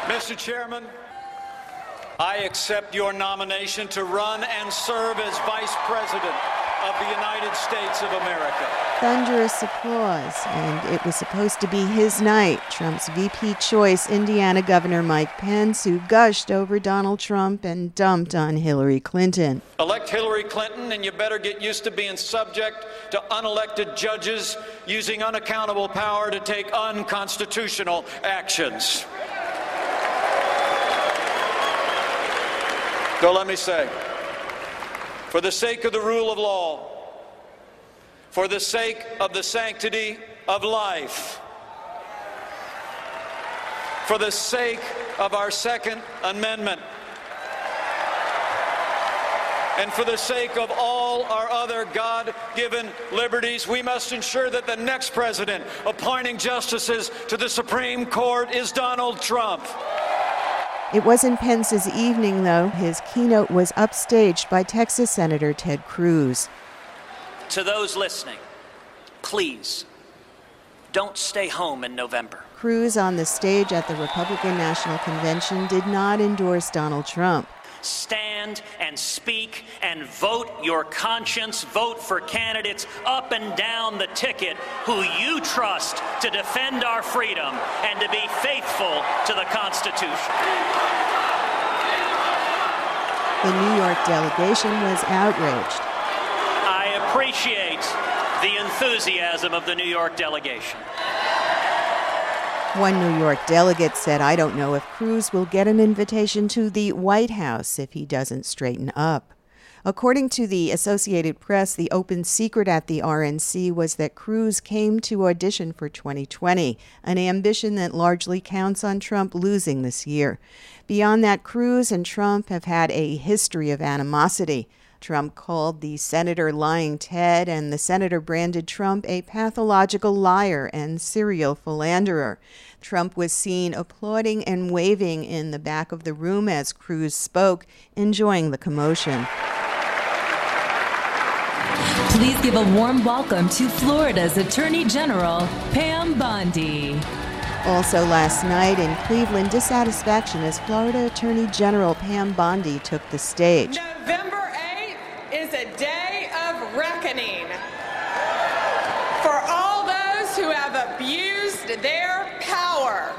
Mr. Chairman, I accept your nomination to run and serve as Vice President of the United States of America. Thunderous applause, and it was supposed to be his night. Trump's VP choice, Indiana Governor Mike Pence, who gushed over Donald Trump and dumped on Hillary Clinton. Elect Hillary Clinton, and you better get used to being subject to unelected judges using unaccountable power to take unconstitutional actions. So let me say, for the sake of the rule of law, for the sake of the sanctity of life, for the sake of our Second Amendment, and for the sake of all our other God-given liberties, we must ensure that the next president appointing justices to the Supreme Court is Donald Trump. It wasn't Pence's evening, though. His keynote was upstaged by Texas Senator Ted Cruz. To those listening, please, don't stay home in November. Cruz, on the stage at the Republican National Convention, did not endorse Donald Trump. Stand and speak and vote your conscience. Vote for candidates up and down the ticket who you trust to defend our freedom and to be faithful to the Constitution. The New York delegation was outraged. I appreciate the enthusiasm of the New York delegation. One New York delegate said, "I don't know if Cruz will get an invitation to the White House if he doesn't straighten up." According to the Associated Press, the open secret at the RNC was that Cruz came to audition for 2020, an ambition that largely counts on Trump losing this year. Beyond that, Cruz and Trump have had a history of animosity. Trump called the senator Lying Ted, and the senator branded Trump a pathological liar and serial philanderer. Trump was seen applauding and waving in the back of the room as Cruz spoke, enjoying the commotion. Please give a warm welcome to Florida's Attorney General, Pam Bondi. Also last night in Cleveland, dissatisfaction as Florida Attorney General Pam Bondi took the stage. November 8th is a day of reckoning for all those who have abused their power.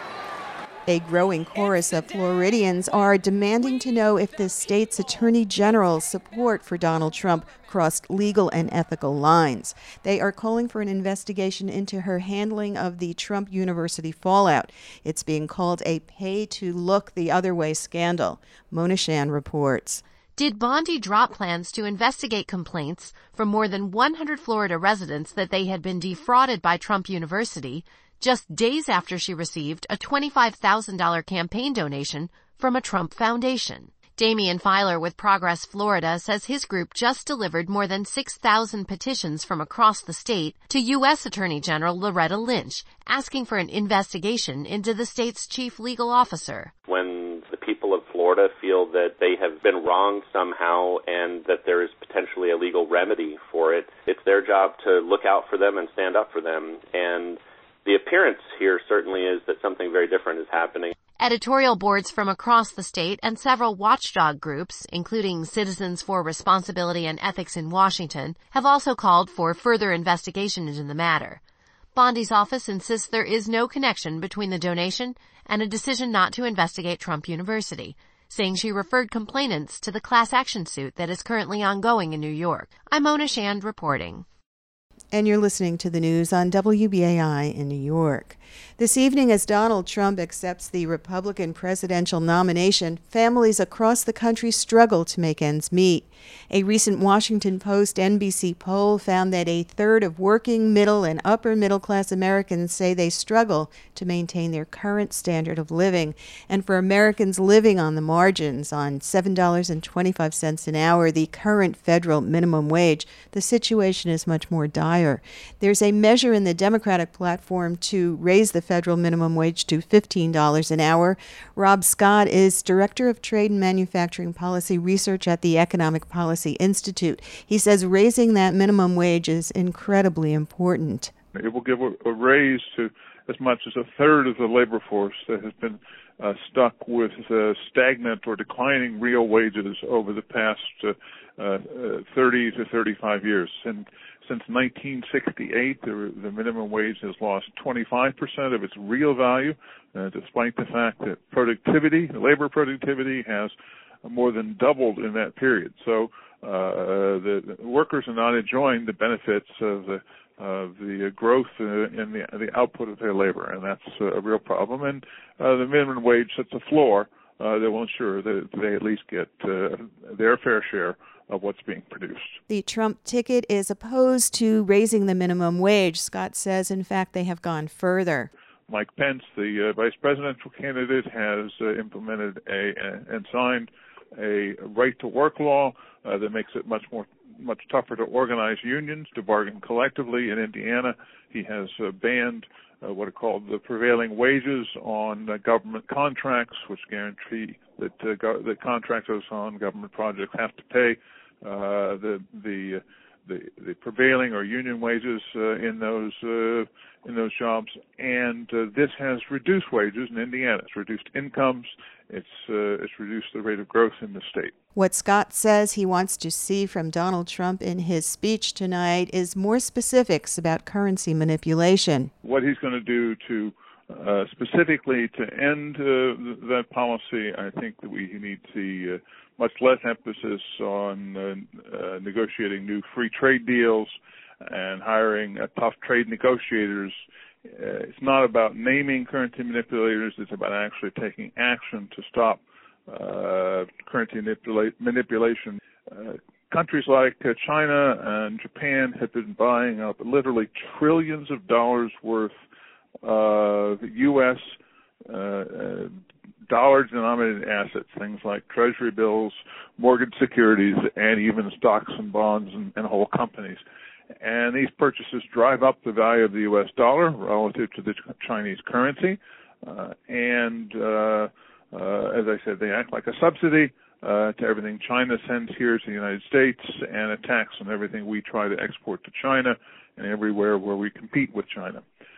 A growing chorus of Floridians are demanding to know if the state's Attorney General's support for Donald Trump crossed legal and ethical lines. They are calling for an investigation into her handling of the Trump University fallout. It's being called a pay-to-look-the-other-way scandal. Mona Shan reports. Did Bondi drop plans to investigate complaints from more than 100 Florida residents that they had been defrauded by Trump University just days after she received a $25,000 campaign donation from a Trump foundation? Damian Filer with Progress Florida says his group just delivered more than 6,000 petitions from across the state to U.S. Attorney General Loretta Lynch, asking for an investigation into the state's chief legal officer. When the people of Florida feel that they have been wronged somehow and that there is potentially a legal remedy for it, it's their job to look out for them and stand up for them. And the appearance here certainly is that something very different is happening. Editorial boards from across the state and several watchdog groups, including Citizens for Responsibility and Ethics in Washington, have also called for further investigation into the matter. Bondi's office insists there is no connection between the donation and a decision not to investigate Trump University, saying she referred complainants to the class action suit that is currently ongoing in New York. I'm Mona Shand reporting. And you're listening to the news on WBAI in New York. This evening, as Donald Trump accepts the Republican presidential nomination, families across the country struggle to make ends meet. A recent Washington Post NBC poll found that a third of working, middle, and upper middle-class Americans say they struggle to maintain their current standard of living. And for Americans living on the margins, on $7.25 an hour, the current federal minimum wage, the situation is much more dire. There's a measure in the Democratic platform to raise the federal minimum wage to $15 an hour. Rob Scott is Director of Trade and Manufacturing Policy Research at the Economic Policy Institute. He says raising that minimum wage is incredibly important. It will give a raise to as much as a third of the labor force that has been stuck with stagnant or declining real wages over the past 30 to 35 years. And since 1968, the minimum wage has lost 25% of its real value, despite the fact that labor productivity has more than doubled in that period. So the workers are not enjoying the benefits of the growth in the output of their labor, and that's a real problem. And the minimum wage sets a floor that will ensure that they at least get their fair share of what's being produced. The Trump ticket is opposed to raising the minimum wage. Scott says, in fact, they have gone further. Mike Pence, the vice presidential candidate, has implemented and signed a right-to-work law that makes it much tougher to organize unions, to bargain collectively. In Indiana, he has banned what are called the prevailing wages on government contracts, which guarantee that the contractors on government projects have to pay the prevailing or union wages in those jobs, and this has reduced wages in Indiana. It's reduced incomes. It's reduced the rate of growth in the state. What Scott says he wants to see from Donald Trump in his speech tonight is more specifics about currency manipulation. What he's going to do to specifically to end that policy, I think that we need to see much less emphasis on negotiating new free trade deals and hiring tough trade negotiators. It's not about naming currency manipulators. It's about actually taking action to stop currency manipulation. Countries like China and Japan have been buying up literally trillions of dollars worth of U.S. dollar-denominated assets, things like treasury bills, mortgage securities, and even stocks and bonds and whole companies. And these purchases drive up the value of the U.S. dollar relative to the Chinese currency. As I said, they act like a subsidy to everything China sends here to the United States and a tax on everything we try to export to China and everywhere where we compete with China.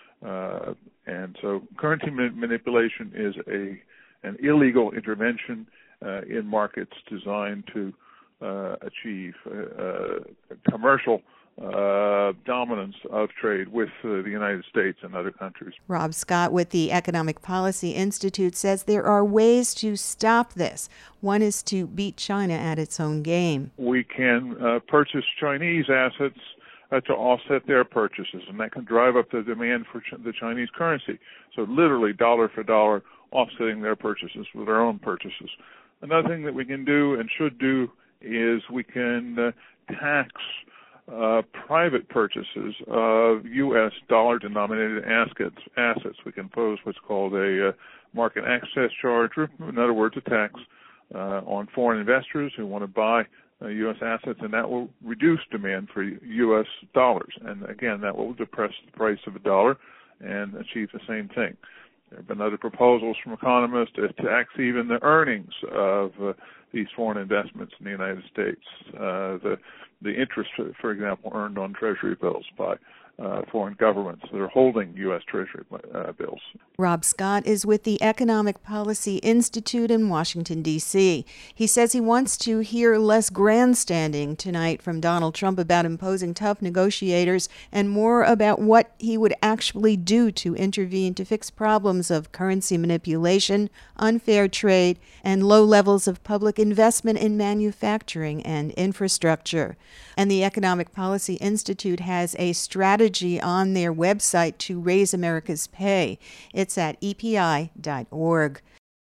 And so currency manipulation is an illegal intervention in markets designed to achieve commercial dominance of trade with the United States and other countries. Rob Scott with the Economic Policy Institute says there are ways to stop this. One is to beat China at its own game. We can purchase Chinese assets to offset their purchases, and that can drive up the demand for the Chinese currency. So literally dollar for dollar offsetting their purchases with our own purchases. Another thing that we can do and should do is we can tax private purchases of U.S. dollar-denominated assets. We can impose what's called a market access charge, or in other words, a tax on foreign investors who want to buy U.S. assets, and that will reduce demand for U.S. dollars. And again, that will depress the price of a dollar and achieve the same thing. There have been other proposals from economists to tax even the earnings of these foreign investments in the United States. The interest, for example, earned on Treasury bills by foreign governments that are holding U.S. Treasury bills. Rob Scott is with the Economic Policy Institute in Washington, D.C. He says he wants to hear less grandstanding tonight from Donald Trump about imposing tough negotiators and more about what he would actually do to intervene to fix problems of currency manipulation, unfair trade, and low levels of public investment in manufacturing and infrastructure. And the Economic Policy Institute has a strategy on their website to raise America's pay. It's at epi.org.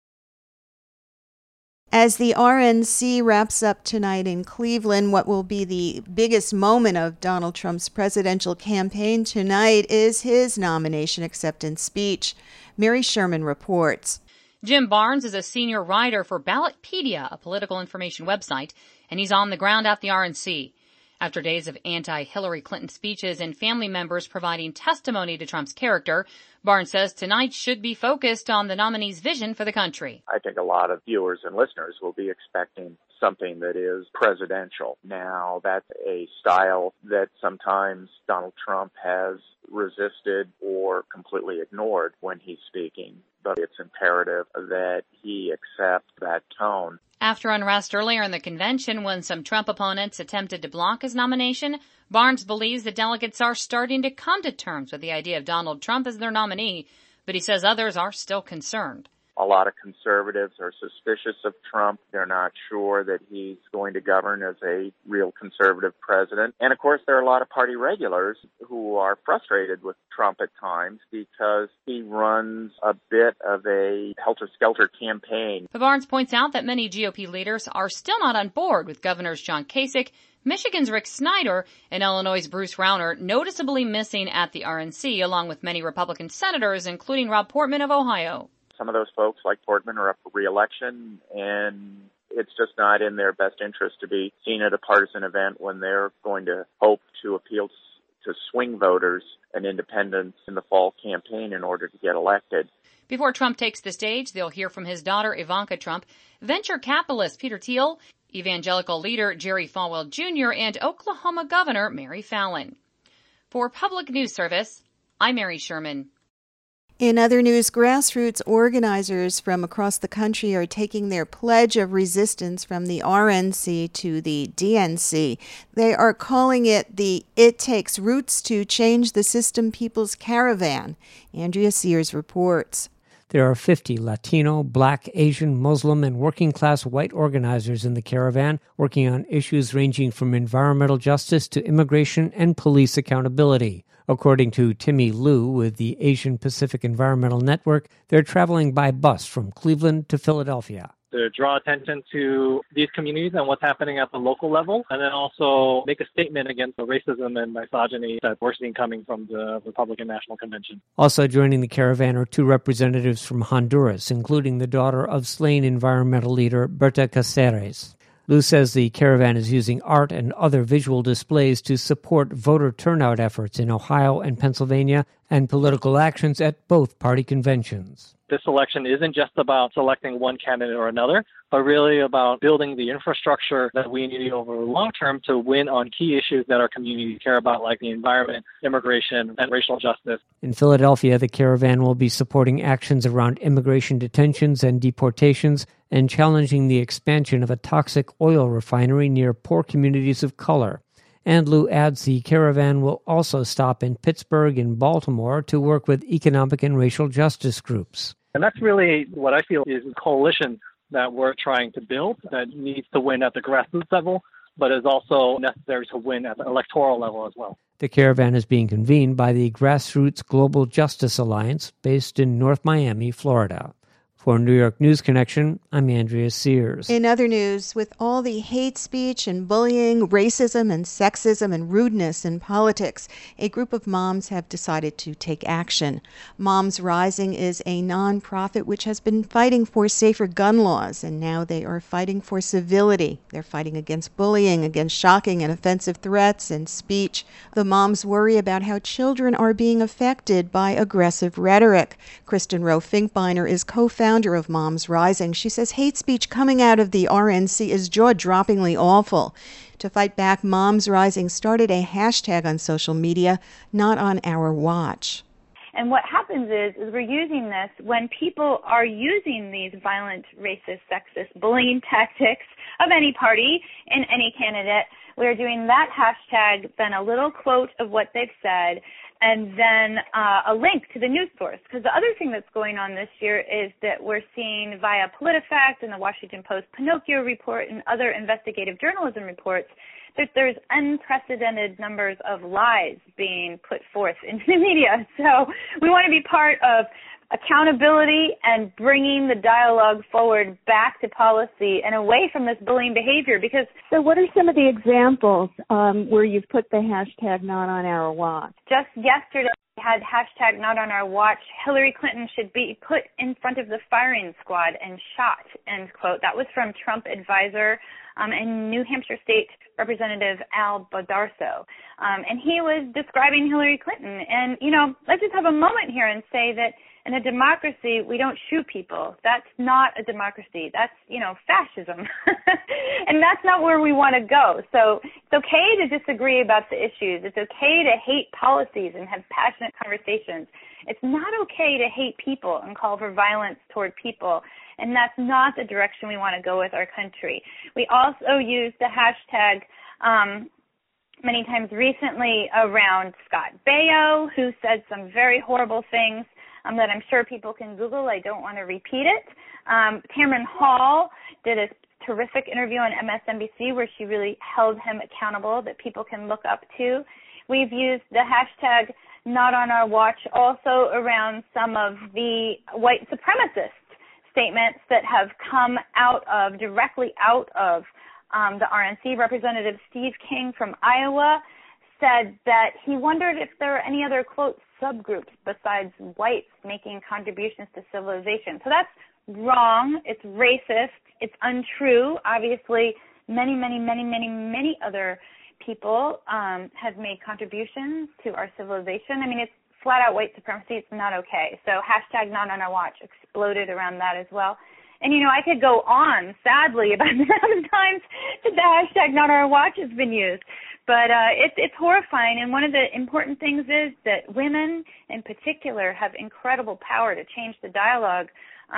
As the RNC wraps up tonight in Cleveland, what will be the biggest moment of Donald Trump's presidential campaign tonight is his nomination acceptance speech. Mary Sherman reports. Jim Barnes is a senior writer for Ballotpedia, a political information website, and he's on the ground at the RNC. After days of anti-Hillary Clinton speeches and family members providing testimony to Trump's character, Barnes says tonight should be focused on the nominee's vision for the country. I think a lot of viewers and listeners will be expecting something that is presidential. Now, that's a style that sometimes Donald Trump has resisted or completely ignored when he's speaking, but it's imperative that he accept that tone. After unrest earlier in the convention when some Trump opponents attempted to block his nomination, Barnes believes that delegates are starting to come to terms with the idea of Donald Trump as their nominee, but he says others are still concerned. A lot of conservatives are suspicious of Trump. They're not sure that he's going to govern as a real conservative president. And, of course, there are a lot of party regulars who are frustrated with Trump at times because he runs a bit of a helter-skelter campaign. But Barnes points out that many GOP leaders are still not on board with Governors John Kasich, Michigan's Rick Snyder, and Illinois' Bruce Rauner noticeably missing at the RNC, along with many Republican senators, including Rob Portman of Ohio. Some of those folks, like Portman, are up for re-election, and it's just not in their best interest to be seen at a partisan event when they're going to hope to appeal to swing voters and independents in the fall campaign in order to get elected. Before Trump takes the stage, they'll hear from his daughter, Ivanka Trump, venture capitalist Peter Thiel, evangelical leader Jerry Falwell Jr., and Oklahoma Governor Mary Fallin. For Public News Service, I'm Mary Sherman. In other news, grassroots organizers from across the country are taking their pledge of resistance from the RNC to the DNC. They are calling it the It Takes Roots to Change the System People's Caravan. Andrea Sears reports. There are 50 Latino, Black, Asian, Muslim, and working-class white organizers in the caravan working on issues ranging from environmental justice to immigration and police accountability. According to Timmy Liu with the Asian Pacific Environmental Network, they're traveling by bus from Cleveland to Philadelphia. To draw attention to these communities and what's happening at the local level, and then also make a statement against the racism and misogyny that we're seeing coming from the Republican National Convention. Also joining the caravan are two representatives from Honduras, including the daughter of slain environmental leader Berta Cáceres. Liu says the caravan is using art and other visual displays to support voter turnout efforts in Ohio and Pennsylvania and political actions at both party conventions. This election isn't just about selecting one candidate or another, but really about building the infrastructure that we need over the long term to win on key issues that our communities care about, like the environment, immigration, and racial justice. In Philadelphia, the caravan will be supporting actions around immigration detentions and deportations and challenging the expansion of a toxic oil refinery near poor communities of color. And Liu adds the caravan will also stop in Pittsburgh and Baltimore to work with economic and racial justice groups. And that's really what I feel is a coalition that we're trying to build that needs to win at the grassroots level, but is also necessary to win at the electoral level as well. The caravan is being convened by the Grassroots Global Justice Alliance based in North Miami, Florida. For New York News Connection, I'm Andrea Sears. In other news, with all the hate speech and bullying, racism and sexism and rudeness in politics, a group of moms have decided to take action. Moms Rising is a nonprofit which has been fighting for safer gun laws, and now they are fighting for civility. They're fighting against bullying, against shocking and offensive threats and speech. The moms worry about how children are being affected by aggressive rhetoric. Kristen Rowe Finkbeiner is co-founder of Moms Rising. She says hate speech coming out of the RNC is jaw-droppingly awful. To fight back, Moms Rising started a hashtag on social media, Not on Our Watch. And what happens is we're using this when people are using these violent, racist, sexist, bullying tactics of any party and any candidate. We're doing that hashtag, then a little quote of what they've said, and then a link to the news source. Because the other thing that's going on this year is that we're seeing via PolitiFact and the Washington Post Pinocchio report and other investigative journalism reports that there's unprecedented numbers of lies being put forth into the media. So we want to be part of accountability and bringing the dialogue forward back to policy and away from this bullying behavior. Because so what are some of the examples where you've put the hashtag not on our watch? Just yesterday, we had hashtag not on our watch. Hillary Clinton should be put in front of the firing squad and shot, end quote. That was from Trump advisor and New Hampshire State Representative Al Bodarso. And he was describing Hillary Clinton. And, you know, let's just have a moment here and say that in a democracy, we don't shoot people. That's not a democracy. That's, you know, fascism. And that's not where we want to go. So it's okay to disagree about the issues. It's okay to hate policies and have passionate conversations. It's not okay to hate people and call for violence toward people. And that's not the direction we want to go with our country. We also use the hashtag many times recently around Scott Baio, who said some very horrible things that I'm sure people can Google. I don't want to repeat it. Tamron Hall did a terrific interview on MSNBC where she really held him accountable that people can look up to. We've used the hashtag not on our watch also around some of the white supremacist statements that have come directly out of the RNC. Representative Steve King from Iowa said that he wondered if there are any other, quote, subgroups besides whites making contributions to civilization. So that's wrong. It's racist. It's untrue. Obviously, many other people have made contributions to our civilization. I mean, it's flat out white supremacy. It's not okay. So hashtag not on our watch exploded around that as well. And, you know, I could go on, sadly, about the amount of times that the hashtag not on our watch has been used. But it's horrifying. And one of the important things is that women in particular have incredible power to change the dialogue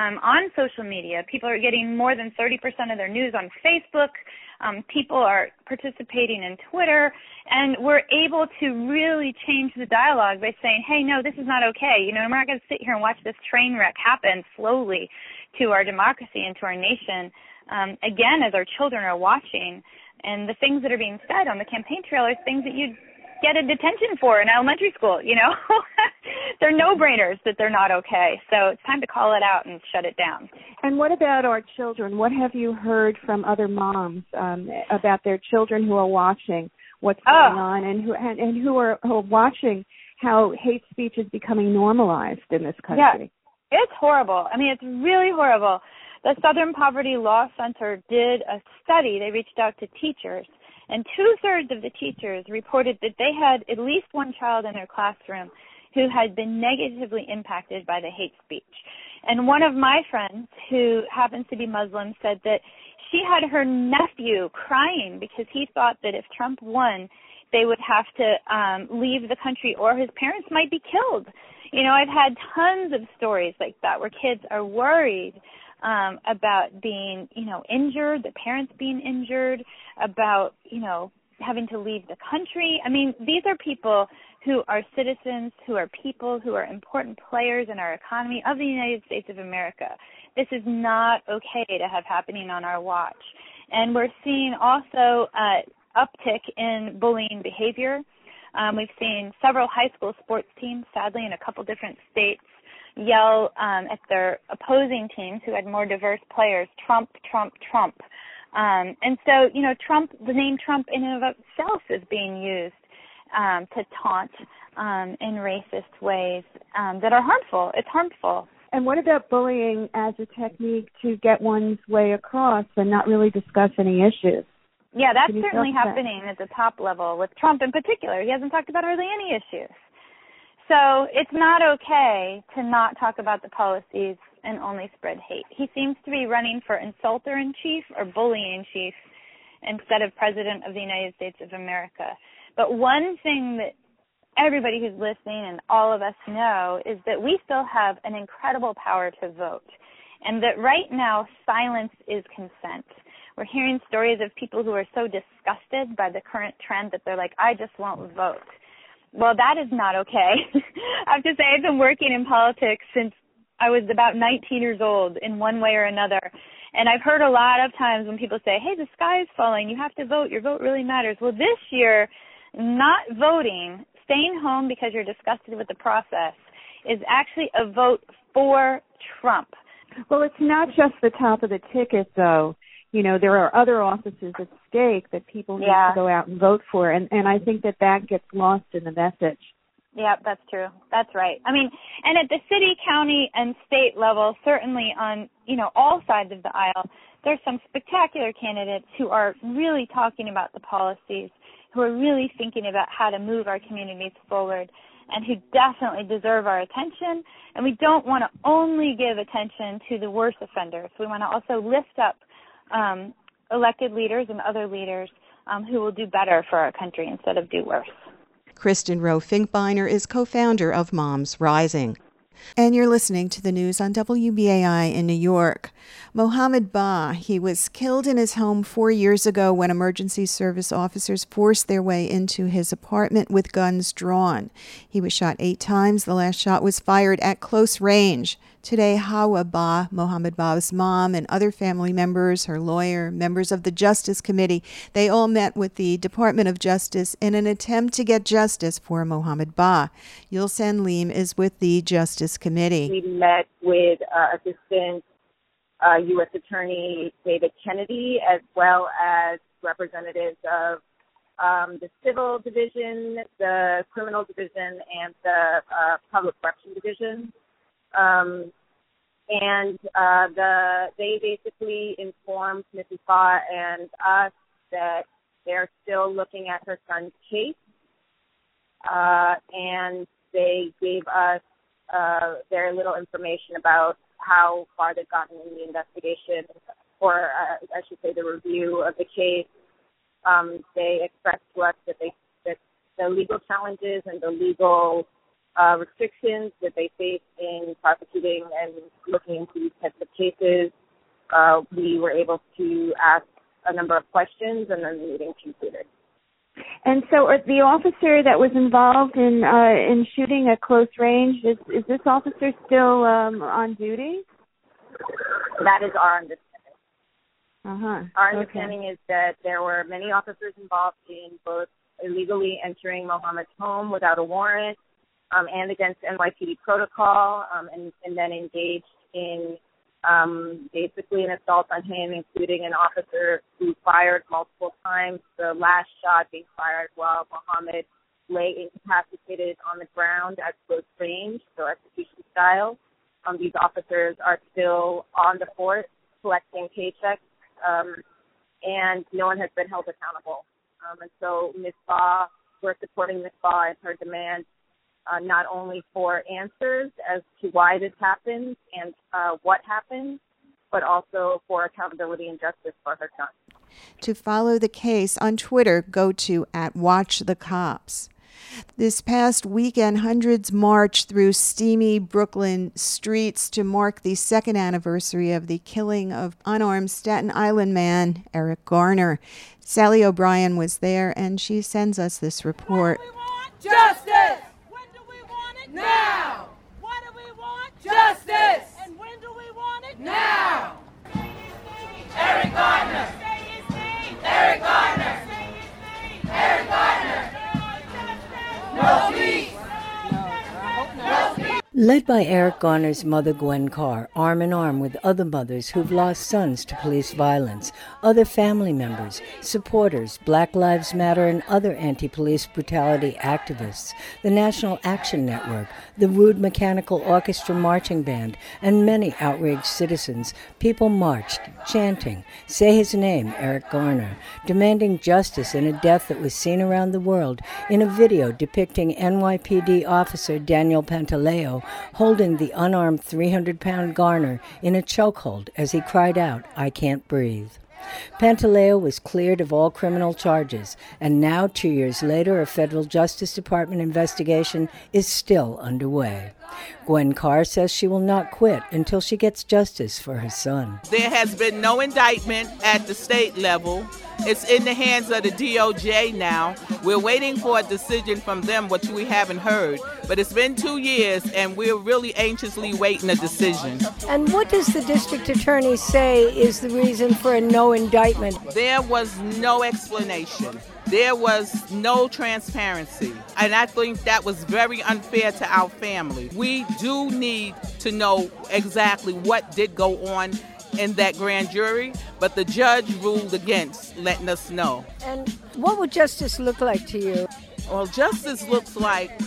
on social media. People are getting more than 30% of their news on Facebook. People are participating in Twitter. And we're able to really change the dialogue by saying, hey, no, this is not okay. You know, we're not going to sit here and watch this train wreck happen slowly to our democracy and to our nation, again, as our children are watching. And the things that are being said on the campaign trail are things that you'd get a detention for in elementary school, you know. They're no-brainers that they're not okay. So it's time to call it out and shut it down. And what about our children? What have you heard from other moms about their children who are watching what's going on and who are watching how hate speech is becoming normalized in this country? Yeah, it's horrible. I mean, it's really horrible. The Southern Poverty Law Center did a study. They reached out to teachers, and 2/3 of the teachers reported that they had at least one child in their classroom who had been negatively impacted by the hate speech. And one of my friends, who happens to be Muslim, said that she had her nephew crying because he thought that if Trump won, they would have to leave the country or his parents might be killed. You know, I've had tons of stories like that where kids are worried about being, you know, injured, the parents being injured, about, you know, having to leave the country. I mean, these are people who are citizens, who are people, who are important players in our economy of the United States of America. This is not okay to have happening on our watch. And we're seeing also uptick in bullying behavior. We've seen several high school sports teams, sadly, in a couple different states, yell at their opposing teams who had more diverse players, Trump, Trump, Trump. And so, you know, Trump, the name Trump in and of itself is being used to taunt in racist ways that are harmful. It's harmful. And what about bullying as a technique to get one's way across and not really discuss any issues? Yeah, that's certainly happening at the top level with Trump in particular. He hasn't talked about hardly any issues. So it's not okay to not talk about the policies and only spread hate. He seems to be running for insulter-in-chief or bully-in-chief instead of President of the United States of America. But one thing that everybody who's listening and all of us know is that we still have an incredible power to vote, and that right now silence is consent. We're hearing stories of people who are so disgusted by the current trend that they're like, I just won't vote. Well, that is not okay. I have to say I've been working in politics since I was about 19 years old in one way or another. And I've heard a lot of times when people say, hey, the sky is falling, you have to vote, your vote really matters. Well, this year, not voting, staying home because you're disgusted with the process, is actually a vote for Trump. Well, it's not just the top of the ticket, though. You know, there are other offices at stake that people need to go out and vote for, and I think that gets lost in the message. Yeah, that's true. That's right. I mean, and at the city, county, and state level, certainly on, all sides of the aisle, there's some spectacular candidates who are really talking about the policies, who are really thinking about how to move our communities forward, and who definitely deserve our attention. And we don't want to only give attention to the worst offenders. We want to also lift up elected leaders and other leaders who will do better for our country instead of do worse. Kristen Rowe Finkbeiner is co-founder of Moms Rising. And you're listening to the news on WBAI in New York. Mohammed Ba, he was killed in his home 4 years ago when emergency service officers forced their way into his apartment with guns drawn. He was shot 8 times. The last shot was fired at close range. Today, Hawa Ba, Mohammed Ba's mom, and other family members, her lawyer, members of the Justice Committee, they all met with the Department of Justice in an attempt to get justice for Mohammed Ba. Yulsen Leem is with the Justice Committee. We met with Assistant U.S. Attorney David Kennedy, as well as representatives of the Civil Division, the Criminal Division, and the Public Correction Division. They basically informed Mrs. Ba and us that they're still looking at her son's case, and they gave us very little information about how far they've gotten in the investigation, or I should say the review of the case. They expressed to us that the legal challenges and the legal restrictions that they face in prosecuting and looking into these types of cases, we were able to ask a number of questions, and then the meeting concluded. And so the officer that was involved in shooting at close range, is this officer still on duty? That is our understanding. Uh-huh. Our understanding is that there were many officers involved in both illegally entering Mohammed's home without a warrant, and against NYPD protocol, and then engaged in basically an assault on him, including an officer who fired multiple times, the last shot being fired while Mohammed lay incapacitated on the ground at close range, so execution style. These officers are still on the force collecting paychecks, and no one has been held accountable. And so Ms. Ba, we're supporting Ms. Ba and her demands not only for answers as to why this happened and what happened, but also for accountability and justice for her son. To follow the case on Twitter, go to @WatchTheCops. This past weekend, hundreds marched through steamy Brooklyn streets to mark the second anniversary of the killing of unarmed Staten Island man Eric Garner. Sally O'Brien was there, and she sends us this report. What do we want? Justice! When do we want it? Now! What do we want? Justice! And when do we want it? Now! Eric Garner! Say his name! Eric Garner! Say his name! Eric Garner! No peace! No peace! Led by Eric Garner's mother, Gwen Carr, arm in arm with other mothers who've lost sons to police violence, other family members, supporters, Black Lives Matter, and other anti-police brutality activists, the National Action Network, the Rude Mechanical Orchestra Marching Band, and many outraged citizens, people marched, chanting, "Say his name, Eric Garner," demanding justice in a death that was seen around the world in a video depicting NYPD officer Daniel Pantaleo holding the unarmed 300-pound Garner in a chokehold as he cried out, "I can't breathe." Pantaleo was cleared of all criminal charges, and now, 2 years later, a federal Justice Department investigation is still underway. Gwen Carr says she will not quit until she gets justice for her son. There has been no indictment at the state level. It's in the hands of the DOJ now. We're waiting for a decision from them, which we haven't heard. But it's been 2 years, and we're really anxiously waiting a decision. And what does the district attorney say is the reason for a no indictment? There was no explanation. there was no transparency. And I think that was very unfair to our family. We do need to know exactly what did go on in that grand jury, but the judge ruled against letting us know. And what would justice look like to you? Well, justice looks like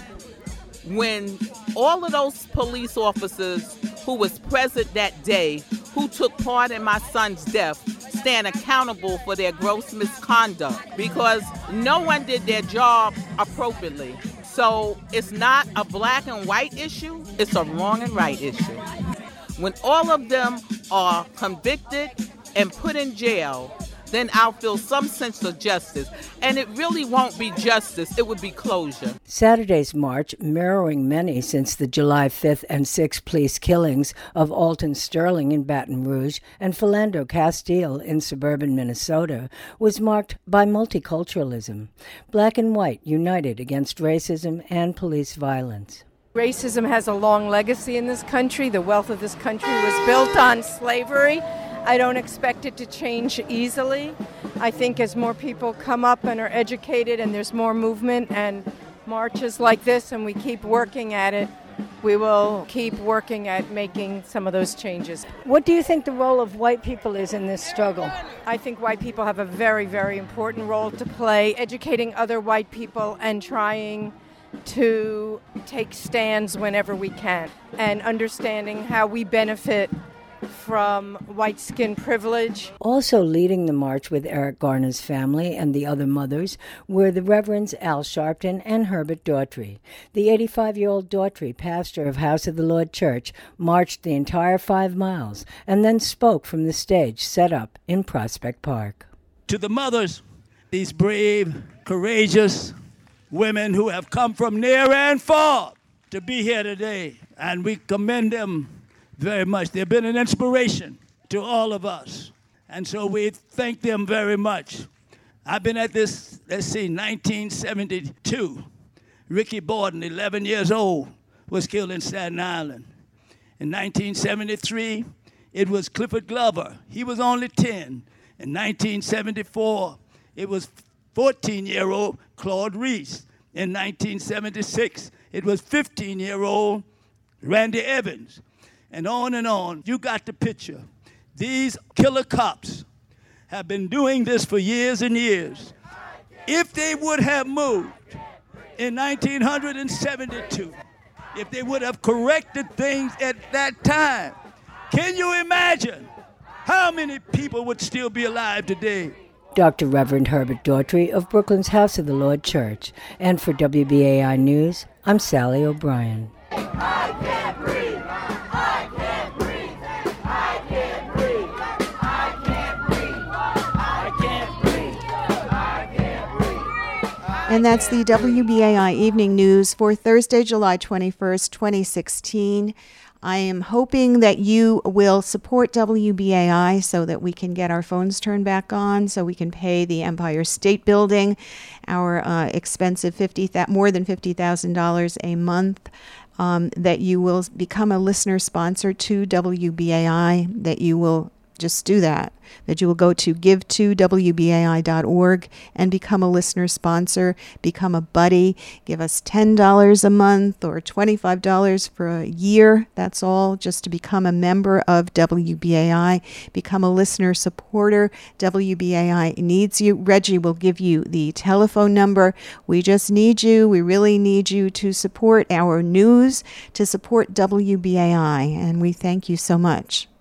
when all of those police officers who was present that day, who took part in my son's death, stand accountable for their gross misconduct, because no one did their job appropriately. So it's not a black and white issue, it's a wrong and right issue. When all of them are convicted and put in jail, then I'll feel some sense of justice. And it really won't be justice, it would be closure. Saturday's march, mirroring many since the July 5th and 6th police killings of Alton Sterling in Baton Rouge and Philando Castile in suburban Minnesota, was marked by multiculturalism. Black and white united against racism and police violence. Racism has a long legacy in this country. The wealth of this country was built on slavery. I don't expect it to change easily. I think as more people come up and are educated and there's more movement and marches like this and we keep working at it, we will keep working at making some of those changes. What do you think the role of white people is in this struggle? I think white people have a very, very important role to play, educating other white people and trying to take stands whenever we can, and understanding how we benefit from white skin privilege. Also leading the march with Eric Garner's family and the other mothers were the Reverends Al Sharpton and Herbert Daughtry. The 85-year-old Daughtry, pastor of House of the Lord Church, marched the entire 5 miles and then spoke from the stage set up in Prospect Park. To the mothers, these brave, courageous women who have come from near and far to be here today, and we commend them very much. They've been an inspiration to all of us, and so we thank them very much. I've been at this, 1972. Ricky Borden, 11 years old, was killed in Staten Island. In 1973, it was Clifford Glover. He was only 10. In 1974, it was 14-year-old Claude Reese. In 1976, it was 15-year-old Randy Evans. And on and on. You got the picture. These killer cops have been doing this for years and years. If they would have moved in 1972, if they would have corrected things at that time, can you imagine how many people would still be alive today? Dr. Reverend Herbert Daughtry of Brooklyn's House of the Lord Church. And for WBAI News, I'm Sally O'Brien. I can't breathe. I can't breathe. I can't breathe. I can't breathe. I can't breathe. I can't breathe. And that's the WBAI Evening News for Thursday, July 21st, 2016. I am hoping that you will support WBAI so that we can get our phones turned back on, so we can pay the Empire State Building, our expensive more than $50,000 a month, that you will become a listener sponsor to WBAI, that you will just do that you will go to give2wbai.org and become a listener sponsor, become a buddy, give us $10 a month or $25 for a year. That's all, just to become a member of WBAI, become a listener supporter. WBAI needs you. Reggie will give you the telephone number. We just need you. We really need you to support our news, to support WBAI, and we thank you so much.